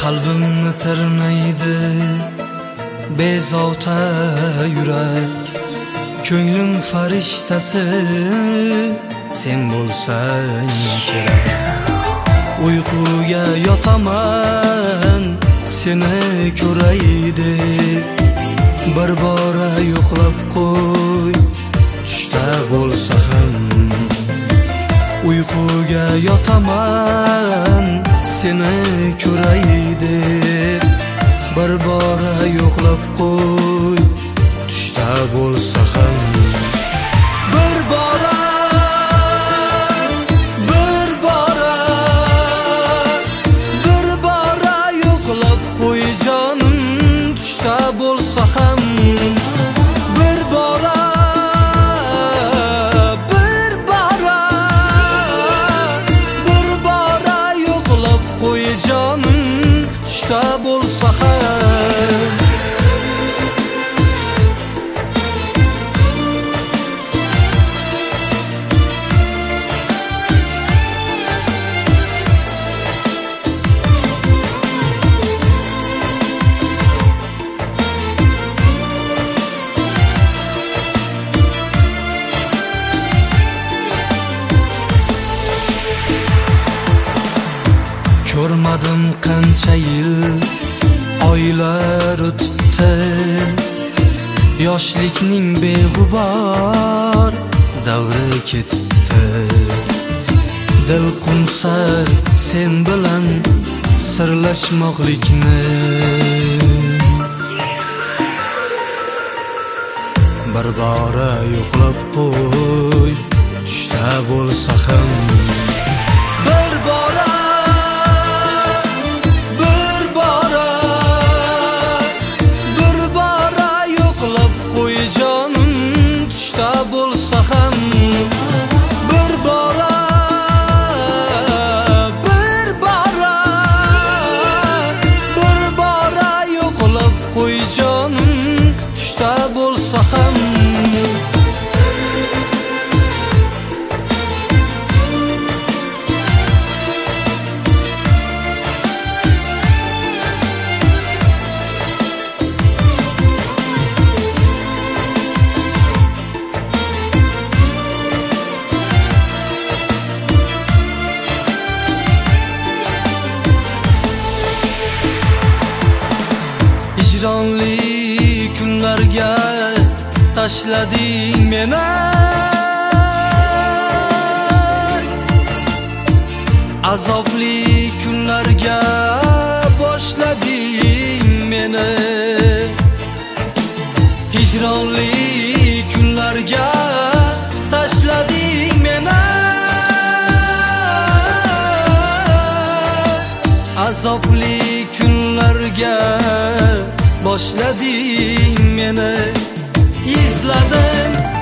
Qalbimni tirnaydi bezovta yurak. Ko'nglim farishtasi sen bo'lsang kerak. Uyquga yotaman seni ko'ray deb. Bir bora yo'qlab qo'y tushda bo'lsa ham. Uyquga yotaman seni ko'ray deb. Bir bora yo'qlab qo'y tushda bo'lsa ham. Bir bora yo'qlab qo'y jonim tushda bo'lsa ham. Bir bora yo'qlab qo'y jonim tushda bo'lsa ham. Ko'rmadim qancha yil, oylar o'tibdi. Yoshlikning beg'ubor davri ketibdi. Dil qunsa sen bilan sirlashmoqlikni. Bir bora yo'qlab qo'y tushda bo'lsa ham. Bir bora yo'qlab qo'y jonim tushda bo'lsa ham. Bir bora yo'qlab qo'y jonim tushda bo'lsa ham. Hicronli kunlarga tashlading meni. Azobli kunlarga boshlading meni. Hicronli kunlarga tashlading meni. Azobli kunlarga boshlading meni. Izladim